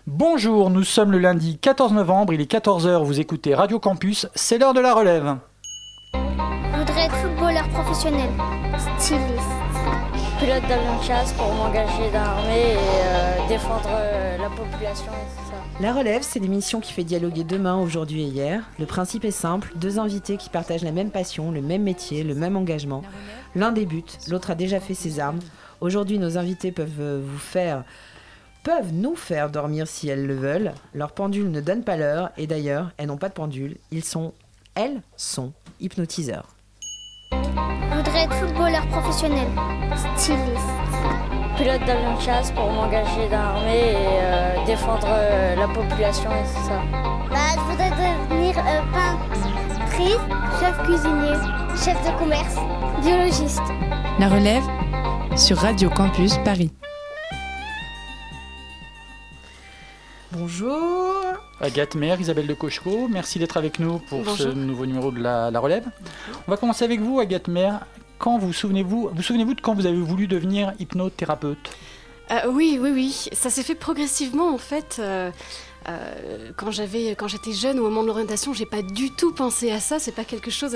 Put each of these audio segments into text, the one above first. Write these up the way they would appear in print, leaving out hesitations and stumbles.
Bonjour, nous sommes le lundi 14 novembre, il est 14 heures, vous écoutez Radio Campus, c'est l'heure de la relève. Je voudrais être footballeur professionnel, styliste. Pilote d'avion de chasse pour m'engager dans l'armée et défendre la population et tout ça. La relève, c'est l'émission qui fait dialoguer demain, aujourd'hui et hier. Le principe est simple, deux invités qui partagent la même passion, le même métier, le même engagement. L'un débute, l'autre a déjà fait ses armes. Aujourd'hui, nos invités peuvent nous faire dormir si elles le veulent. Leur pendule ne donne pas l'heure et d'ailleurs, elles n'ont pas de pendule. Elles sont hypnotiseurs. Je voudrais être footballeur professionnel, styliste. Pilote d'avion de chasse pour m'engager dans l'armée et défendre la population et tout ça. Je voudrais devenir peintrice, chef cuisinier, chef de commerce, biologiste. La relève sur Radio Campus Paris. Bonjour Agathe Maire, Isabelle de Cochereau, merci d'être avec nous pour ce nouveau numéro de la relève. On va commencer avec vous, Agathe Maire. Quand vous souvenez-vous de quand vous avez voulu devenir hypnothérapeute ? Oui. Ça s'est fait progressivement en fait. Quand j'étais jeune, au moment de l'orientation, j'ai pas du tout pensé à ça. C'est pas quelque chose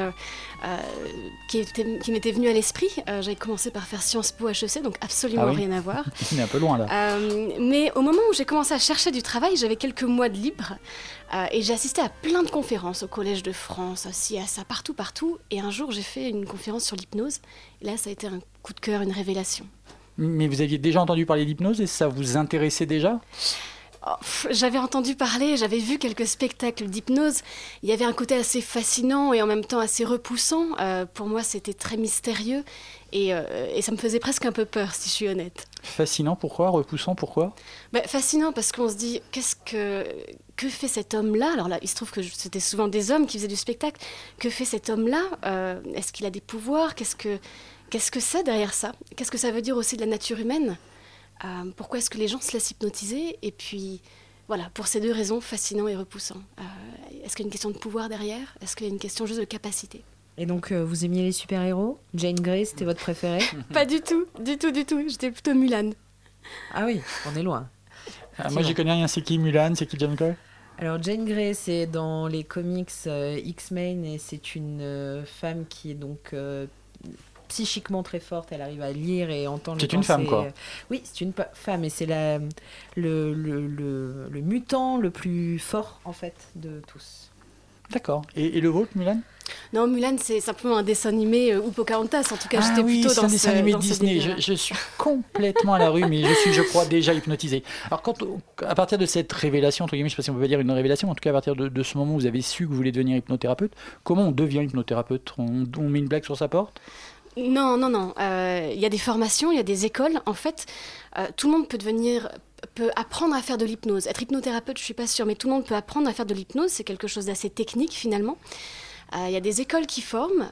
qui m'était venu à l'esprit. J'avais commencé par faire Sciences Po HEC, donc absolument rien à voir. On est un peu loin là. Mais au moment où j'ai commencé à chercher du travail, j'avais quelques mois de libre et j'ai assisté à plein de conférences au Collège de France, ci, à ça, partout. Et un jour, j'ai fait une conférence sur l'hypnose. Et là, ça a été un coup de cœur, une révélation. Mais vous aviez déjà entendu parler d'hypnose et ça vous intéressait déjà ? J'avais entendu parler, j'avais vu quelques spectacles d'hypnose. Il y avait un côté assez fascinant et en même temps assez repoussant. Pour moi, c'était très mystérieux et ça me faisait presque un peu peur, si je suis honnête. Fascinant, pourquoi ? Repoussant, pourquoi ? Fascinant parce qu'on se dit, que fait cet homme-là ? Alors là, il se trouve que c'était souvent des hommes qui faisaient du spectacle. Que fait cet homme-là ? Est-ce qu'il a des pouvoirs ? Qu'est-ce que c'est derrière ça ? Qu'est-ce que ça veut dire aussi de la nature humaine ? Pourquoi est-ce que les gens se laissent hypnotiser ? Et puis, voilà, pour ces deux raisons, fascinant et repoussant. Est-ce qu'il y a une question de pouvoir derrière ? Est-ce qu'il y a une question juste de capacité ? Et donc, vous aimiez les super-héros ? Jane Grey, c'était votre préférée ? Pas du tout. J'étais plutôt Mulan. Ah oui, on est loin. Moi, j'y connais rien. C'est qui Mulan ? C'est qui Jane Grey ? Alors, Jane Grey, c'est dans les comics X-Men et c'est une femme qui est donc... psychiquement très forte, elle arrive à lire et entendre les pensées. C'est une femme, quoi. Oui, c'est une femme et c'est le mutant le plus fort, en fait, de tous. D'accord. Et le vôtre, Mulan ? Non, Mulan, c'est simplement un dessin animé ou Pocahontas. En tout cas, j'étais plutôt c'est dans un dessin animé de Disney. délire-là. Je suis complètement à la rue, mais je crois, déjà hypnotisé. Alors, à partir de cette révélation, entre guillemets, je ne sais pas si on peut dire une révélation, en tout cas, à partir de ce moment où vous avez su que vous voulez devenir hypnothérapeute, comment on devient hypnothérapeute ? On met une blague sur sa porte ? Non. Il y a des formations, il y a des écoles. En fait, tout le monde peut apprendre à faire de l'hypnose. Être hypnothérapeute, je ne suis pas sûre, mais tout le monde peut apprendre à faire de l'hypnose. C'est quelque chose d'assez technique, finalement. Il y a des écoles qui forment.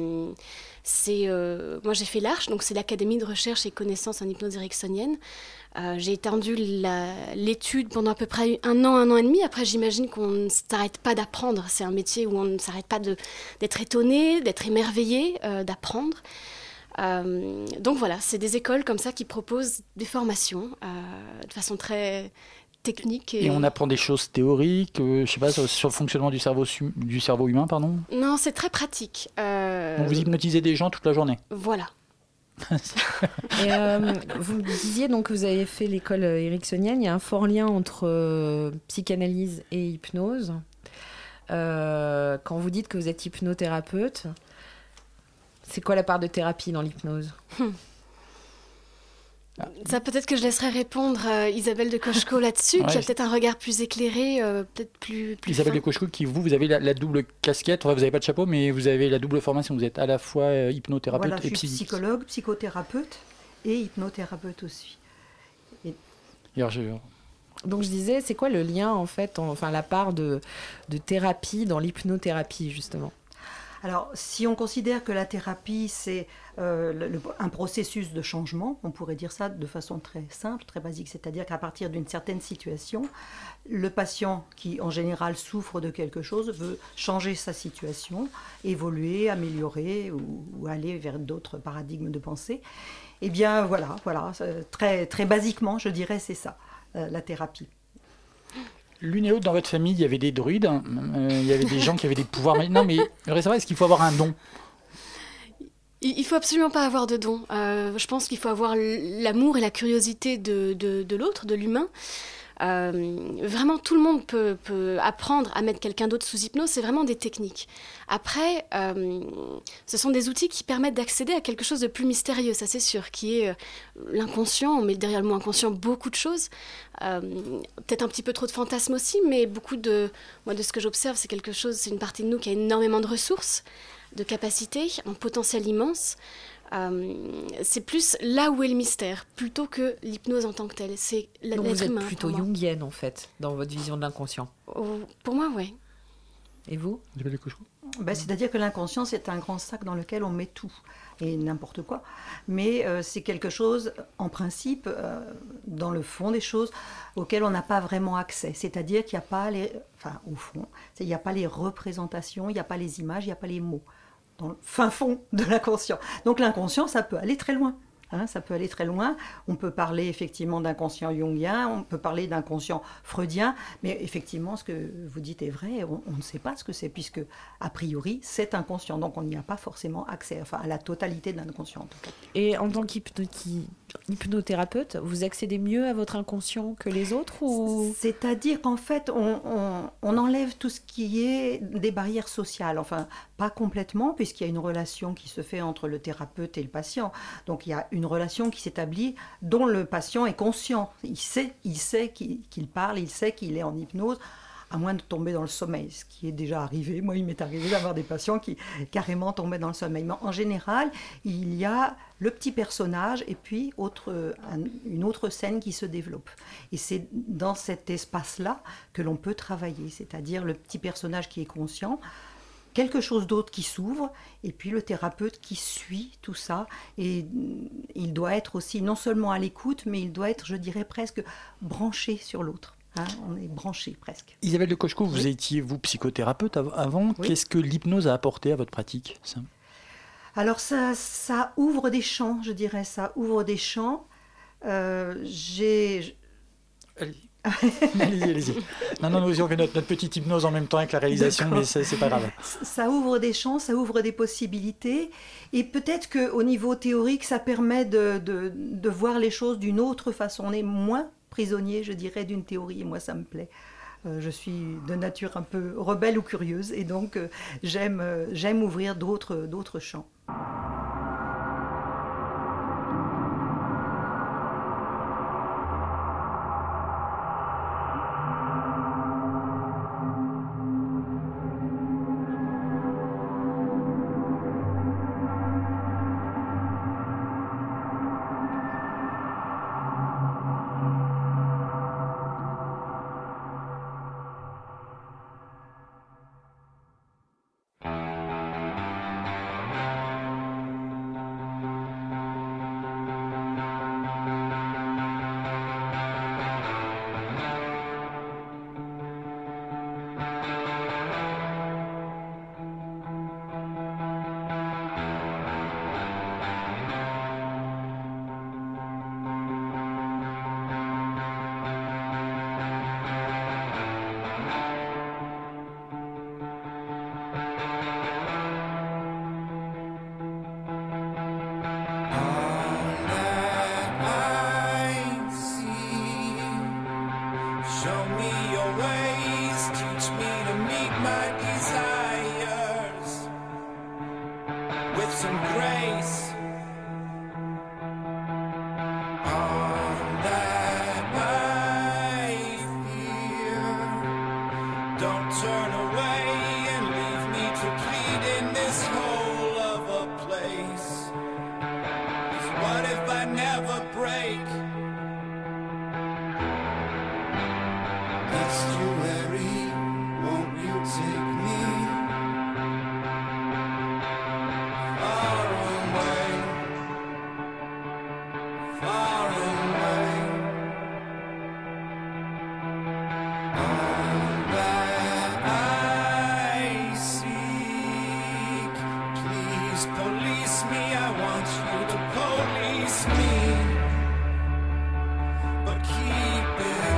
Moi, j'ai fait l'Arche, donc c'est l'Académie de recherche et connaissances en hypnose ericksonienne. J'ai étendu l'étude pendant à peu près un an et demi. Après, j'imagine qu'on ne s'arrête pas d'apprendre. C'est un métier où on ne s'arrête pas d'être étonné, d'être émerveillé, d'apprendre. Donc voilà, c'est des écoles comme ça qui proposent des formations de façon très technique. Et on apprend des choses théoriques, je sais pas, sur le fonctionnement du cerveau humain, pardon ? Non, c'est très pratique. Donc vous hypnotisez des gens toute la journée ? Voilà. Et vous me disiez donc que vous avez fait l'école ericksonienne. Il y a un fort lien entre psychanalyse et hypnose. Quand vous dites que vous êtes hypnothérapeute, c'est quoi la part de thérapie dans l'hypnose ? Ça, peut-être que je laisserai répondre Isabelle de Cochereau là-dessus, qui a peut-être un regard plus éclairé, peut-être plus Isabelle fin. de Cochereau, vous avez la double casquette, enfin, vous n'avez pas de chapeau, mais vous avez la double formation, vous êtes à la fois hypnothérapeute et je suis psychologue, psychothérapeute et hypnothérapeute aussi. Donc je disais, c'est quoi le lien en fait, la part de thérapie dans l'hypnothérapie justement ? Alors, si on considère que la thérapie, c'est un processus de changement, on pourrait dire ça de façon très simple, très basique, c'est-à-dire qu'à partir d'une certaine situation, le patient qui, en général, souffre de quelque chose, veut changer sa situation, évoluer, améliorer ou aller vers d'autres paradigmes de pensée. Eh bien, voilà, très, très basiquement, je dirais, c'est ça. la thérapie. L'une et l'autre dans votre famille, il y avait des druides, il y avait des gens qui avaient des pouvoirs. Mais non, mais je voudrais savoir, est-ce qu'il faut avoir un don ? Il faut absolument pas avoir de don. Je pense qu'il faut avoir l'amour et la curiosité de l'autre, de l'humain. Vraiment, tout le monde peut apprendre à mettre quelqu'un d'autre sous hypnose. C'est vraiment des techniques. Après, ce sont des outils qui permettent d'accéder à quelque chose de plus mystérieux, ça c'est sûr, qui est l'inconscient. On met derrière le mot inconscient beaucoup de choses. Peut-être un petit peu trop de fantasmes aussi, mais moi, de ce que j'observe, c'est une partie de nous qui a énormément de ressources, de capacités, un potentiel immense. C'est plus là où est le mystère, plutôt que l'hypnose en tant que telle. C'est Donc vous êtes humain, plutôt jungienne, en fait, dans votre vision de l'inconscient. Pour moi, oui. Et vous ? C'est-à-dire que l'inconscient, c'est un grand sac dans lequel on met tout, et n'importe quoi. Mais c'est quelque chose, en principe, dans le fond des choses, auquel on n'a pas vraiment accès. C'est-à-dire qu'il n'y a pas au fond, il n'y a pas les représentations, il n'y a pas les images, il n'y a pas les mots. Dans le fin fond de l'inconscient. Donc l'inconscient, ça peut aller très loin. Ça peut aller très loin. On peut parler effectivement d'inconscient jungien, on peut parler d'inconscient freudien, mais effectivement, ce que vous dites est vrai, on ne sait pas ce que c'est, puisque, a priori, c'est inconscient. Donc on n'y a pas forcément accès, à la totalité de l'inconscient, en tout cas. Et en tant qu'hypnothérapeute, vous accédez mieux à votre inconscient que les autres ou... C'est-à-dire qu'en fait, on enlève tout ce qui est des barrières sociales. Enfin, pas complètement, puisqu'il y a une relation qui se fait entre le thérapeute et le patient. Donc il y a une relation qui s'établit dont le patient est conscient. Il sait qu'il parle, il sait qu'il est en hypnose, à moins de tomber dans le sommeil, ce qui est déjà arrivé. Moi, il m'est arrivé d'avoir des patients qui carrément tombaient dans le sommeil. Mais en général, il y a le petit personnage et puis une autre scène qui se développe. Et c'est dans cet espace-là que l'on peut travailler, c'est-à-dire le petit personnage qui est conscient, quelque chose d'autre qui s'ouvre, et puis le thérapeute qui suit tout ça. Et il doit être aussi non seulement à l'écoute, mais il doit être, je dirais, presque branché sur l'autre. On est branché presque. Isabelle de Cocheco, vous étiez, vous, psychothérapeute avant. Oui. Qu'est-ce que l'hypnose a apporté à votre pratique, ça ? Alors ça ouvre des champs, je dirais, ça ouvre des champs. Allez-y. Allez-y. Non, nous on fait notre petite hypnose en même temps avec la réalisation, d'accord. Mais c'est pas grave. Ça ouvre des champs, ça ouvre des possibilités, et peut-être qu'au niveau théorique, ça permet de voir les choses d'une autre façon. On est moins prisonnier, je dirais, d'une théorie, et moi ça me plaît. Je suis de nature un peu rebelle ou curieuse, et donc j'aime ouvrir d'autres champs. Keep it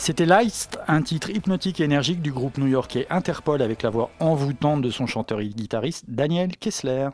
C'était Light, un titre hypnotique et énergique du groupe new-yorkais Interpol avec la voix envoûtante de son chanteur et guitariste Daniel Kessler.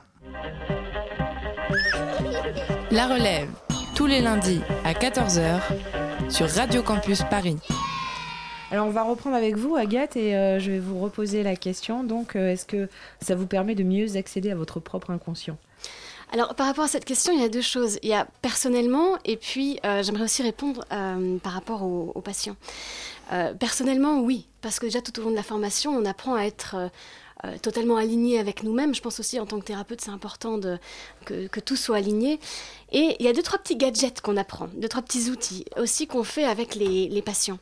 La relève, tous les lundis à 14h sur Radio Campus Paris. Alors on va reprendre avec vous, Agathe, et je vais vous reposer la question. Donc, est-ce que ça vous permet de mieux accéder à votre propre inconscient ? Alors, par rapport à cette question, il y a deux choses. Il y a personnellement, et puis j'aimerais aussi répondre par rapport aux patients. Personnellement, oui, parce que déjà tout au long de la formation, on apprend à être totalement aligné avec nous-mêmes. Je pense aussi, en tant que thérapeute, c'est important que tout soit aligné. Et il y a 2-3 petits gadgets qu'on apprend, 2-3 petits outils aussi qu'on fait avec les patients.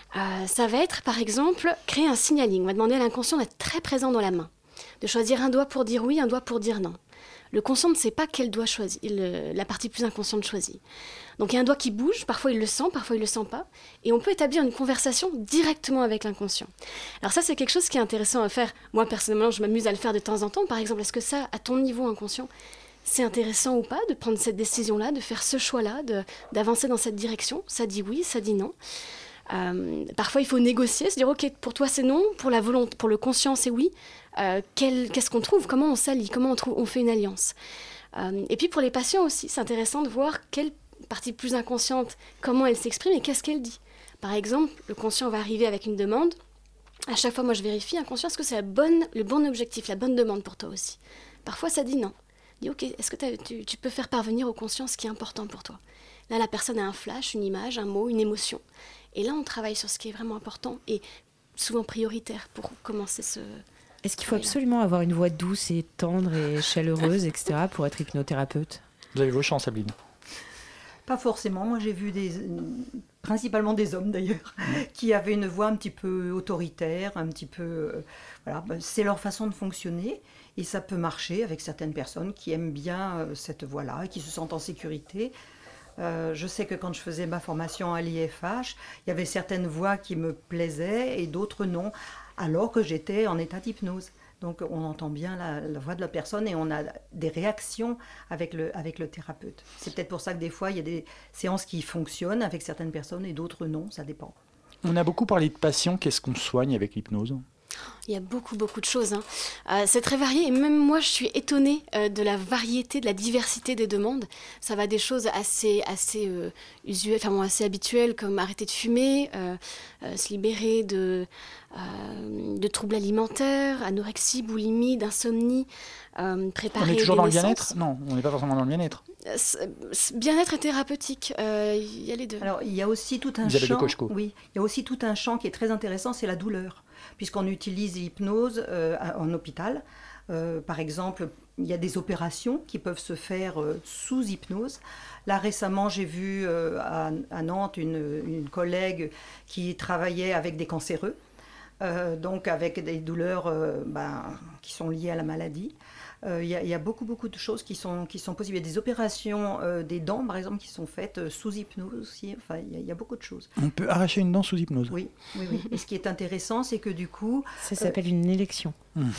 Ça va être, par exemple, créer un signaling. On va demander à l'inconscient d'être très présent dans la main, de choisir un doigt pour dire oui, un doigt pour dire non. Le conscient ne sait pas quel doigt choisir, la partie plus inconsciente choisit. Donc il y a un doigt qui bouge, parfois il le sent, parfois il ne le sent pas, et on peut établir une conversation directement avec l'inconscient. Alors ça, c'est quelque chose qui est intéressant à faire. Moi, personnellement, je m'amuse à le faire de temps en temps. Par exemple, est-ce que ça, à ton niveau inconscient, c'est intéressant ou pas de prendre cette décision-là, de faire ce choix-là, d'avancer dans cette direction ? Ça dit oui, ça dit non. Parfois, il faut négocier, se dire, ok, pour toi c'est non, pour le conscient c'est oui. Qu'est-ce qu'on trouve ? Comment on s'allie ? Comment on fait une alliance ? Et puis pour les patients aussi, c'est intéressant de voir quelle partie plus inconsciente, comment elle s'exprime et qu'est-ce qu'elle dit. Par exemple, le conscient va arriver avec une demande. À chaque fois, moi je vérifie, inconscient, est-ce que c'est le bon objectif, la bonne demande pour toi aussi ? Parfois, ça dit non. Dis, ok, est-ce que tu peux faire parvenir au conscient ce qui est important pour toi ? Là, la personne a un flash, une image, un mot, une émotion. Et là, on travaille sur ce qui est vraiment important et souvent prioritaire pour commencer ce... Est-ce qu'il faut absolument avoir une voix douce et tendre et chaleureuse, etc., pour être hypnothérapeute ? Vous avez vos chances, Sabine. Pas forcément. Moi, j'ai vu principalement des hommes d'ailleurs, qui avaient une voix un petit peu autoritaire, un petit peu... voilà, c'est leur façon de fonctionner. Et ça peut marcher avec certaines personnes qui aiment bien cette voix-là et qui se sentent en sécurité. Je sais que quand je faisais ma formation à l'IFH, il y avait certaines voix qui me plaisaient et d'autres non, alors que j'étais en état d'hypnose. Donc on entend bien la voix de la personne et on a des réactions avec le thérapeute. C'est peut-être pour ça que des fois, il y a des séances qui fonctionnent avec certaines personnes et d'autres non, ça dépend. On a beaucoup parlé de patients, qu'est-ce qu'on soigne avec l'hypnose ? Il y a beaucoup de choses. C'est très varié et même moi, je suis étonnée de la variété, de la diversité des demandes. Ça va des choses assez usuelles, enfin assez habituelles comme arrêter de fumer, se libérer de troubles alimentaires, anorexie, boulimie, d'insomnie, préparer. On est toujours dans le naissances. bien-être ? Non, on n'est pas forcément dans le bien-être. Bien-être et thérapeutique, il y a les deux. Alors il y a aussi tout un champ. Oui, il y a aussi tout un champ qui est très intéressant, c'est la douleur, puisqu'on utilise l'hypnose en hôpital. Par exemple, il y a des opérations qui peuvent se faire sous hypnose. Là, récemment, j'ai vu à Nantes une collègue qui travaillait avec des cancéreux, donc avec des douleurs qui sont liées à la maladie. Il y a beaucoup de choses qui sont possibles. Il y a des opérations des dents, par exemple, qui sont faites sous hypnose aussi. Enfin, il y a beaucoup de choses. On peut arracher une dent sous hypnose ? Oui. Et ce qui est intéressant, c'est que du coup... Ça s'appelle une élection.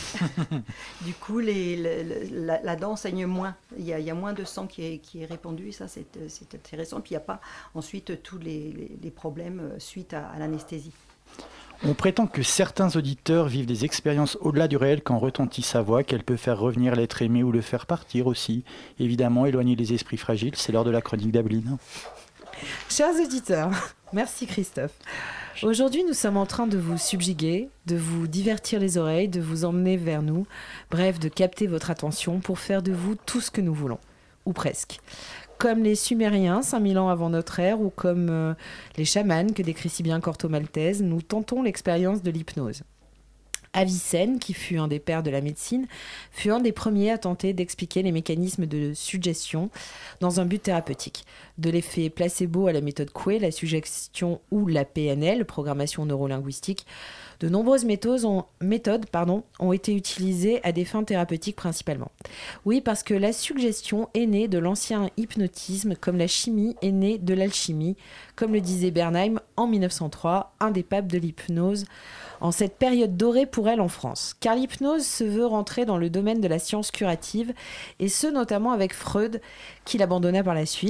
Du coup, la dent saigne moins. Il y a moins de sang qui est répandu. Et ça, c'est intéressant. Puis il n'y a pas ensuite tous les problèmes suite à l'anesthésie. On prétend que certains auditeurs vivent des expériences au-delà du réel quand retentit sa voix, qu'elle peut faire revenir l'être aimé ou le faire partir aussi. Évidemment, éloigner les esprits fragiles, c'est l'heure de la chronique d'Abeline. Chers auditeurs, merci Christophe. Aujourd'hui, nous sommes en train de vous subjuguer, de vous divertir les oreilles, de vous emmener vers nous, bref, de capter votre attention pour faire de vous tout ce que nous voulons, ou presque. Comme les Sumériens, 5000 ans avant notre ère, ou comme les chamans que décrit si bien Corto Maltese, nous tentons l'expérience de l'hypnose. Avicenne, qui fut un des pères de la médecine, fut un des premiers à tenter d'expliquer les mécanismes de suggestion dans un but thérapeutique. De l'effet placebo à la méthode Coué, la suggestion ou la PNL, programmation neurolinguistique, de nombreuses méthodes ont été utilisées à des fins thérapeutiques principalement. Oui, parce que la suggestion est née de l'ancien hypnotisme, comme la chimie est née de l'alchimie, comme le disait Bernheim en 1903, un des papes de l'hypnose, en cette période dorée pour elle en France. Car l'hypnose se veut rentrer dans le domaine de la science curative, et ce notamment avec Freud, qui l'abandonna par la suite.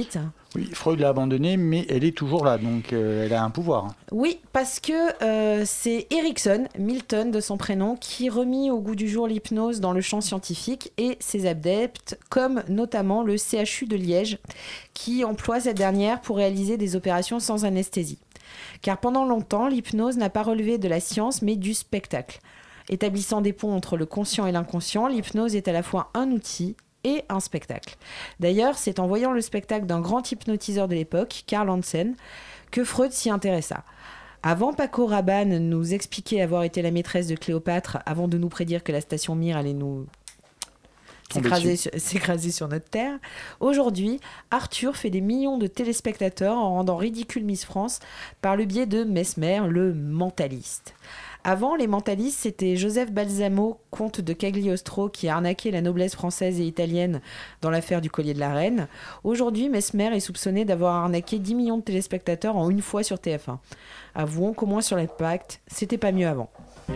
Oui, Freud l'a abandonnée, mais elle est toujours là, donc elle a un pouvoir. Oui, parce que c'est Erickson, Milton de son prénom, qui remit au goût du jour l'hypnose dans le champ scientifique et ses adeptes, comme notamment le CHU de Liège, qui emploie cette dernière pour réaliser des opérations sans anesthésie. Car pendant longtemps, l'hypnose n'a pas relevé de la science, mais du spectacle. Établissant des ponts entre le conscient et l'inconscient, l'hypnose est à la fois un outil et un spectacle. D'ailleurs, c'est en voyant le spectacle d'un grand hypnotiseur de l'époque, Karl Hansen, que Freud s'y intéressa. Avant Paco Rabanne nous expliquer avoir été la maîtresse de Cléopâtre, avant de nous prédire que la station Mir allait nous s'écraser sur notre terre, aujourd'hui, Arthur fait des millions de téléspectateurs en rendant ridicule Miss France par le biais de Mesmer, le mentaliste. Avant, les mentalistes, c'était Joseph Balsamo, comte de Cagliostro, qui a arnaqué la noblesse française et italienne dans l'affaire du collier de la reine. Aujourd'hui, Mesmer est soupçonné d'avoir arnaqué 10 millions de téléspectateurs en une fois sur TF1. Avouons qu'au moins sur l'Impact, c'était pas mieux avant.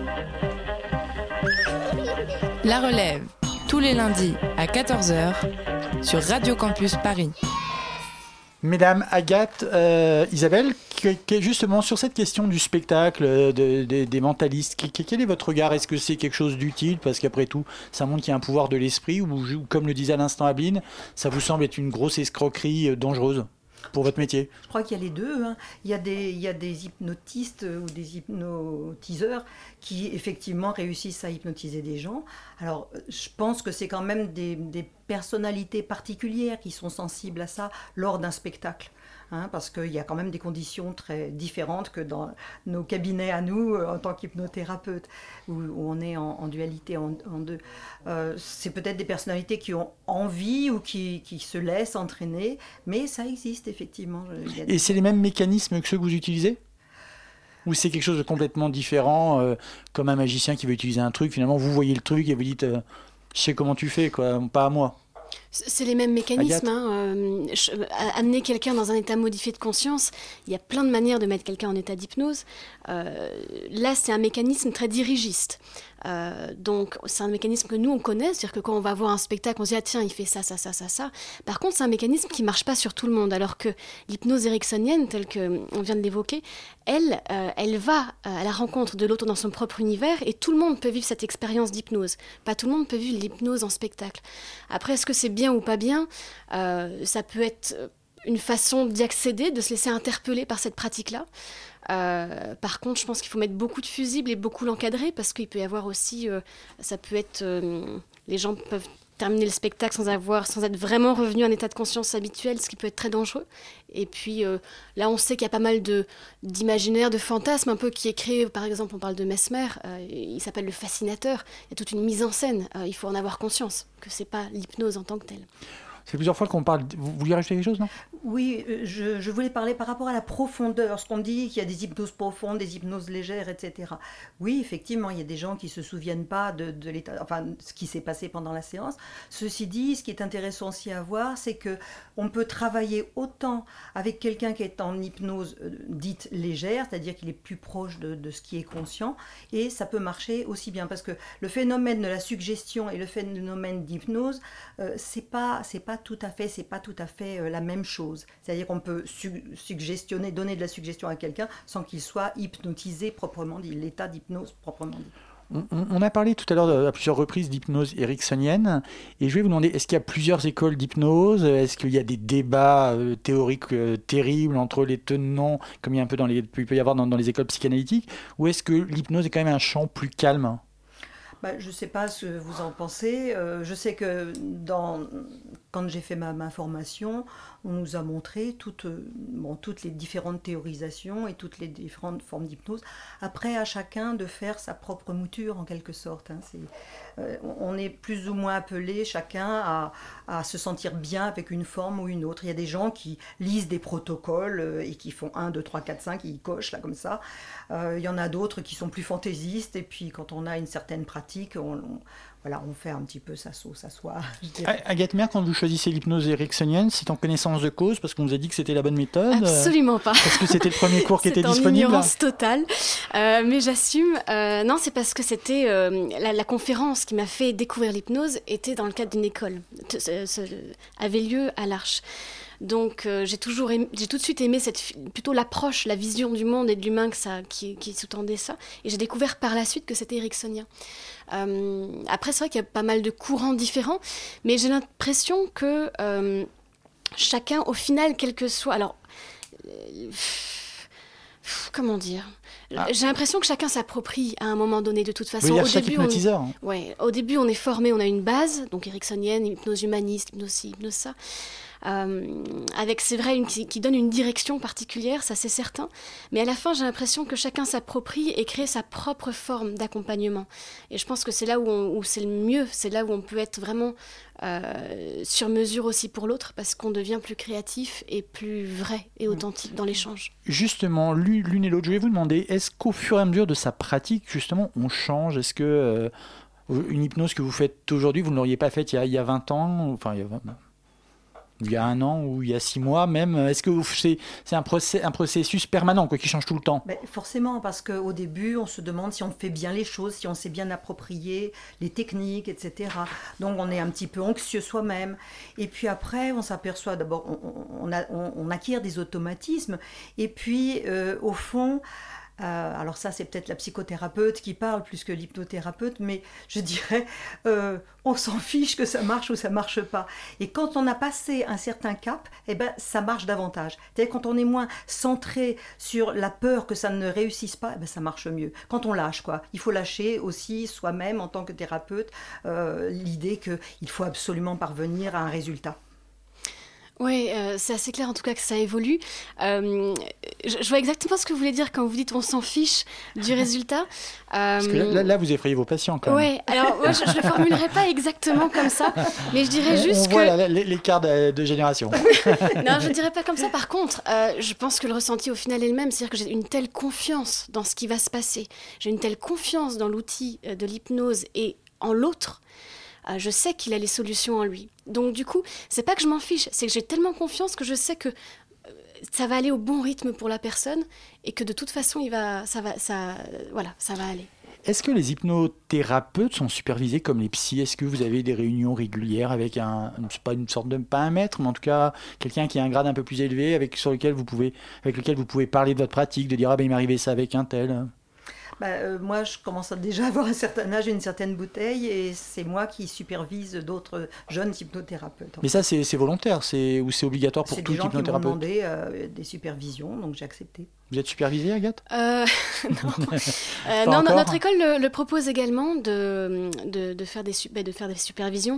La relève, tous les lundis à 14h sur Radio Campus Paris. Mesdames, Agathe, Isabelle, justement sur cette question du spectacle, des mentalistes, quel est votre regard ? Est-ce que c'est quelque chose d'utile ? Parce qu'après tout, ça montre qu'il y a un pouvoir de l'esprit, ou comme le disait à l'instant Abeline, ça vous semble être une grosse escroquerie dangereuse pour votre métier ? Je crois qu'il y a les deux. Il y a des hypnotistes ou des hypnotiseurs qui effectivement réussissent à hypnotiser des gens. Alors, je pense que c'est quand même des personnalités particulières qui sont sensibles à ça lors d'un spectacle. Parce qu'il y a quand même des conditions très différentes que dans nos cabinets à nous, en tant qu'hypnothérapeute, où on est en dualité en deux. C'est peut-être des personnalités qui ont envie ou qui se laissent entraîner, mais ça existe effectivement. Et c'est les mêmes mécanismes que ceux que vous utilisez ? Ou c'est quelque chose de complètement différent, comme un magicien qui veut utiliser un truc, finalement vous voyez le truc et vous dites je sais comment tu fais, quoi, pas à moi. C'est les mêmes mécanismes. Amener quelqu'un dans un état modifié de conscience, il y a plein de manières de mettre quelqu'un en état d'hypnose. Là, c'est un mécanisme très dirigiste. Donc, c'est un mécanisme que nous, on connaît. C'est-à-dire que quand on va voir un spectacle, on se dit « Ah tiens, il fait ça, ça, ça, ça, ça ». Par contre, c'est un mécanisme qui ne marche pas sur tout le monde. Alors que l'hypnose ericksonienne, telle qu'on vient de l'évoquer, elle va à la rencontre de l'autre dans son propre univers et tout le monde peut vivre cette expérience d'hypnose. Pas tout le monde peut vivre l'hypnose en spectacle. Après, est-ce que c'est bien ou pas bien ? Ça peut être une façon d'y accéder, de se laisser interpeller par cette pratique-là. Par contre, je pense qu'il faut mettre beaucoup de fusibles et beaucoup l'encadrer parce qu'il peut y avoir aussi, ça peut être, les gens peuvent terminer le spectacle sans être vraiment revenus à un état de conscience habituel, ce qui peut être très dangereux. Et puis là, on sait qu'il y a pas mal d'imaginaires, de fantasmes un peu qui est créé. Par exemple, on parle de Mesmer, il s'appelle le fascinateur. Il y a toute une mise en scène. Il faut en avoir conscience que c'est pas l'hypnose en tant que telle. C'est plusieurs fois qu'on parle. Vous vouliez rajouter quelque chose, non ? Oui, je voulais parler par rapport à la profondeur. Ce qu'on dit, qu'il y a des hypnoses profondes, des hypnoses légères, etc. Oui, effectivement, il y a des gens qui ne se souviennent pas de l'état, enfin, ce qui s'est passé pendant la séance. Ceci dit, ce qui est intéressant aussi à voir, c'est qu'on peut travailler autant avec quelqu'un qui est en hypnose dite légère, c'est-à-dire qu'il est plus proche de ce qui est conscient, et ça peut marcher aussi bien. Parce que le phénomène de la suggestion et le phénomène d'hypnose, c'est pas tout à fait la même chose. C'est-à-dire qu'on peut suggestionner, donner de la suggestion à quelqu'un sans qu'il soit hypnotisé proprement dit, l'état d'hypnose proprement dit. On a parlé tout à l'heure à plusieurs reprises d'hypnose ericksonienne et je vais vous demander, est-ce qu'il y a plusieurs écoles d'hypnose ? Est-ce qu'il y a des débats théoriques terribles entre les tenants, comme il peut y avoir dans les écoles psychanalytiques, ou est-ce que l'hypnose est quand même un champ plus calme ? Je ne sais pas ce que vous en pensez. Je sais que quand j'ai fait ma formation, on nous a montré toutes les différentes théorisations et toutes les différentes formes d'hypnose. Après, à chacun de faire sa propre mouture, en quelque sorte. On est plus ou moins appelé chacun à se sentir bien avec une forme ou une autre. Il y a des gens qui lisent des protocoles et qui font 1, 2, 3, 4, 5, ils cochent là comme ça. Il y en a d'autres qui sont plus fantaisistes et puis quand on a une certaine pratique, on fait un petit peu sa sauce à soi. Agathe Mer, quand vous choisissez l'hypnose ericksonienne, c'est en connaissance de cause parce qu'on vous a dit que c'était la bonne méthode ? Absolument pas. Parce que c'était le premier cours qui était disponible ? C'est en ignorance totale, mais j'assume. Non, c'est parce que c'était la conférence qui m'a fait découvrir l'hypnose était dans le cadre d'une école, avait lieu à l'Arche. Donc j'ai tout de suite aimé plutôt l'approche, la vision du monde et de l'humain qui sous-tendait ça. Et j'ai découvert par la suite que c'était ericksonien. Après, c'est vrai qu'il y a pas mal de courants différents, mais j'ai l'impression que chacun, au final, quel que soit... Alors, comment dire ? J'ai l'impression que chacun s'approprie à un moment donné, de toute façon. Vous voulez dire chaque hypnotiseur, hein. Ouais, au début, on est formé, on a une base, donc ericksonienne, hypnose humaniste, hypnose ci, hypnose ça. Avec, c'est vrai, qui donne une direction particulière, ça c'est certain. Mais à la fin, j'ai l'impression que chacun s'approprie et crée sa propre forme d'accompagnement. Et je pense que c'est là où c'est le mieux, c'est là où on peut être vraiment sur mesure aussi pour l'autre, parce qu'on devient plus créatif et plus vrai et authentique dans l'échange. Justement, l'une et l'autre, je vais vous demander, est-ce qu'au fur et à mesure de sa pratique, justement, on change ? Est-ce que une hypnose que vous faites aujourd'hui, vous ne l'auriez pas faite il y a 20 ans, enfin il y a 1 an ou il y a 6 mois même? Est-ce que c'est un processus permanent qui change tout le temps? Forcément, parce qu'au début, on se demande si on fait bien les choses, si on sait bien approprier les techniques, etc. Donc on est un petit peu anxieux soi-même. Et puis après, on s'aperçoit d'abord, on acquiert des automatismes. Et puis, au fond... alors ça, c'est peut-être la psychothérapeute qui parle plus que l'hypnothérapeute, mais je dirais, on s'en fiche que ça marche ou ça marche pas. Et quand on a passé un certain cap, ça marche davantage. C'est-à-dire quand on est moins centré sur la peur que ça ne réussisse pas, ça marche mieux. Quand on lâche, il faut lâcher aussi soi-même en tant que thérapeute l'idée qu'il faut absolument parvenir à un résultat. Oui, c'est assez clair en tout cas que ça évolue. Je vois exactement ce que vous voulez dire quand vous dites on s'en fiche du résultat. Parce que là, vous effrayez vos patients quand même. Oui, alors moi je ne le formulerai pas exactement comme ça, mais je dirais juste on voit l'écart de génération. Non, je ne dirais pas comme ça. Par contre, je pense que le ressenti au final est le même. C'est-à-dire que j'ai une telle confiance dans ce qui va se passer. J'ai une telle confiance dans l'outil de l'hypnose et en l'autre. Je sais qu'il a les solutions en lui. Donc du coup, c'est pas que je m'en fiche, c'est que j'ai tellement confiance que je sais que ça va aller au bon rythme pour la personne et que de toute façon, ça va aller. Est-ce que les hypnothérapeutes sont supervisés comme les psys? Est-ce que vous avez des réunions régulières avec pas un maître, mais en tout cas quelqu'un qui a un grade un peu plus élevé, avec lequel vous pouvez parler de votre pratique, de dire il m'est arrivé ça avec un tel? Moi, je commence déjà à avoir un certain âge et une certaine bouteille, et c'est moi qui supervise d'autres jeunes hypnothérapeutes. Mais ça, c'est volontaire, ou c'est obligatoire pour tout hypnothérapeute? C'est des gens qui m'ont demandé des supervisions, donc j'ai accepté. Vous êtes supervisée, Agathe? Non, notre école le propose également de faire des supervisions.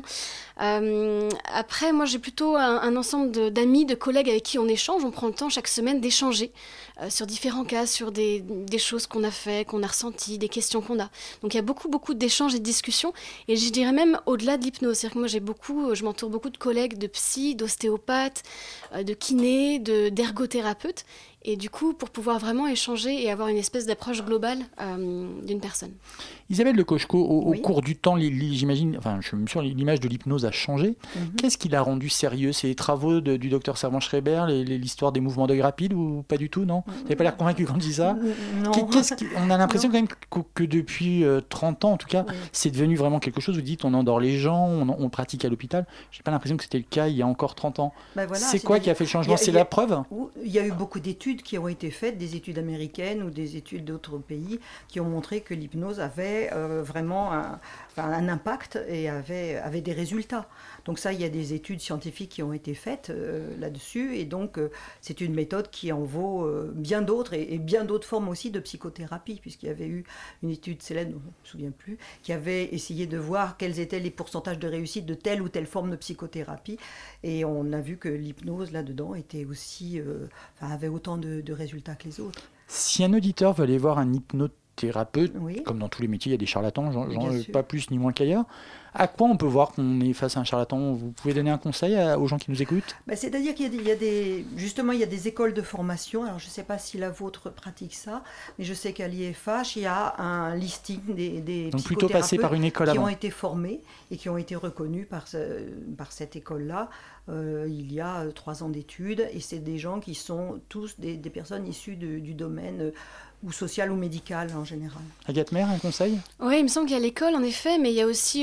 Après, moi, j'ai plutôt un ensemble d'amis, de collègues avec qui on échange. On prend le temps chaque semaine d'échanger sur différents cas, sur des choses qu'on a fait, qu'on a ressenties, des questions qu'on a. Donc, il y a beaucoup d'échanges et de discussions. Et je dirais même au-delà de l'hypnose. C'est-à-dire que moi, je m'entoure beaucoup de collègues, de psy, d'ostéopathes, de kinés, d'ergothérapeutes. Et du coup, pour pouvoir vraiment échanger et avoir une espèce d'approche globale d'une personne. Isabelle de Cocheco, au cours du temps, j'imagine, je suis sûr, l'image de l'hypnose a changé. Qu'est-ce qui l'a rendu sérieux? C'est les travaux du docteur Servan-Schreiber, l'histoire des mouvements de Graphill, ou pas du tout, non? Vous n'avez pas l'air convaincu quand on dit ça? Non. On a l'impression quand même que depuis 30 ans, en tout cas, c'est devenu vraiment quelque chose. Vous dites, on endort les gens, on pratique à l'hôpital. Je n'ai pas l'impression que c'était le cas il y a encore 30 ans. C'est quoi qui a fait le changement? C'est la preuve? Il y a eu beaucoup d'études qui ont été faites, des études américaines ou des études d'autres pays, qui ont montré que l'hypnose avait vraiment un impact et avait des résultats. Donc ça, il y a des études scientifiques qui ont été faites là-dessus, et donc c'est une méthode qui en vaut bien d'autres, et bien d'autres formes aussi de psychothérapie, puisqu'il y avait eu une étude célèbre, je ne me souviens plus, qui avait essayé de voir quels étaient les pourcentages de réussite de telle ou telle forme de psychothérapie, et on a vu que l'hypnose là-dedans était aussi, avait autant de résultats que les autres. Si un auditeur veut aller voir un hypnothérapeute, comme dans tous les métiers, il y a des charlatans, pas plus ni moins qu'ailleurs. À quoi on peut voir qu'on est face à un charlatan? Vous pouvez donner un conseil aux gens qui nous écoutent? C'est-à-dire qu'il y a des écoles de formation. Alors je ne sais pas si la vôtre pratique ça, mais je sais qu'à l'IFH, il y a un listing des donc plutôt passer par une école qui ont été formés et qui ont été reconnus par cette école-là. Il y a 3 ans d'études, et c'est des gens qui sont tous des personnes issues du domaine ou social ou médical en général. Agathe Maire, un conseil? Oui, il me semble qu'il y a l'école en effet, mais il y a aussi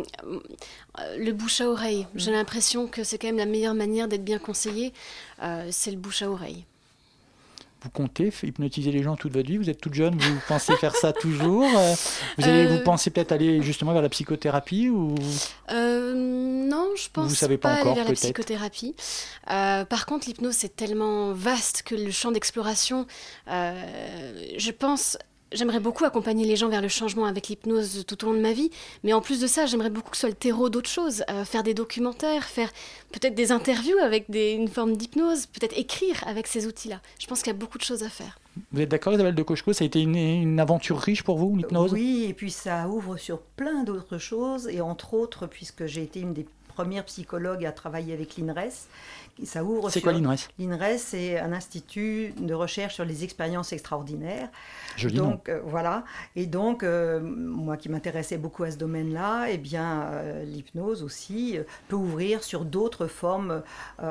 le bouche à oreille. J'ai l'impression que c'est quand même la meilleure manière d'être bien conseillé, c'est le bouche à oreille. Vous comptez hypnotiser les gens toute votre vie? Vous êtes toute jeune, vous pensez faire ça toujours? Vous pensez peut-être aller justement vers la psychothérapie ou... Non, je pense vous savez pas pas encore, aller vers la peut-être. psychothérapie. Par contre, l'hypnose, c'est tellement vaste que le champ d'exploration, je pense... J'aimerais beaucoup accompagner les gens vers le changement avec l'hypnose tout au long de ma vie, mais en plus de ça, j'aimerais beaucoup que ce soit le terreau d'autres choses, faire des documentaires, faire peut-être des interviews avec une forme d'hypnose, peut-être écrire avec ces outils-là. Je pense qu'il y a beaucoup de choses à faire. Vous êtes d'accord, Isabelle de Cocheco, ça a été une aventure riche pour vous, l'hypnose? Oui, et puis ça ouvre sur plein d'autres choses, et entre autres, puisque j'ai été une des premières psychologues à travailler avec l'INRES, ça ouvre C'est sur... quoi l'INRES? L'INRES, c'est un institut de recherche sur les expériences extraordinaires. Joli donc voilà. Et donc moi qui m'intéressais beaucoup à ce domaine-là, eh bien l'hypnose aussi peut ouvrir sur d'autres formes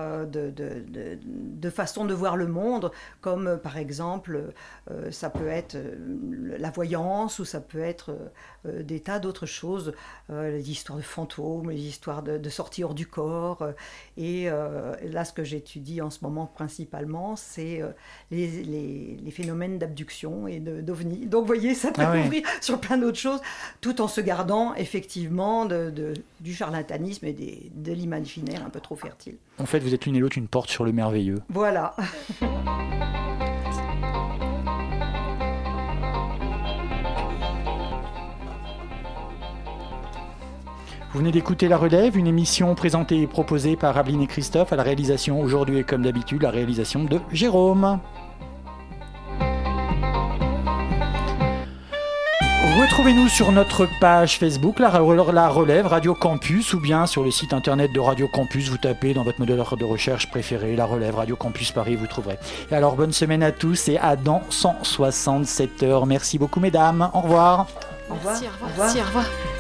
de façon de voir le monde, comme par exemple ça peut être la voyance, ou ça peut être des tas d'autres choses, les histoires de fantômes, les histoires de sortie hors du corps. Et là, ce que j'étudie en ce moment principalement, c'est les phénomènes d'abduction et d'ovnis. Donc, vous voyez, ça peut ouvrir sur plein d'autres choses, tout en se gardant effectivement du charlatanisme et de l'imaginaire un peu trop fertile. En fait, vous êtes l'une et l'autre une porte sur le merveilleux. Voilà. Vous venez d'écouter La Relève, une émission présentée et proposée par Aveline et Christophe, à la réalisation aujourd'hui et comme d'habitude, la réalisation de Jérôme. Retrouvez-nous sur notre page Facebook, la Relève Radio Campus, ou bien sur le site internet de Radio Campus, vous tapez dans votre moteur de recherche préféré, La Relève Radio Campus Paris, vous trouverez. Et alors, bonne semaine à tous et à dans 167 heures. Merci beaucoup mesdames, au revoir. Merci, au revoir. Merci, au revoir.